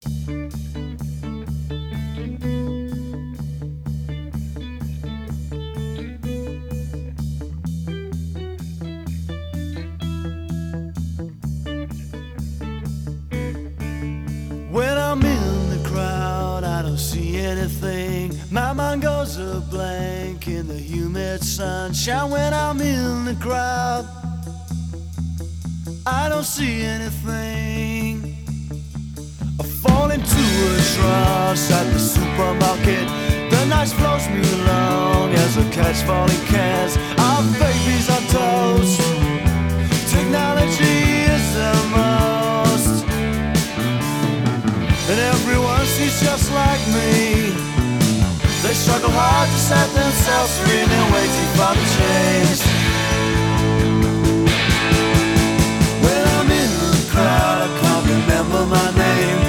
When I'm in the crowd, I don't see anything. My mind goes a blank in the humid sunshine. When I'm in the crowd, I don't see anything. I fall into a trance at the supermarket. The night flows me along as I catch falling cans. Our babies on toast. Technology is the most. And everyone seems just like me. They struggle hard to set themselves free. They're waiting for the change. When I'm in the crowd, I can't remember my name.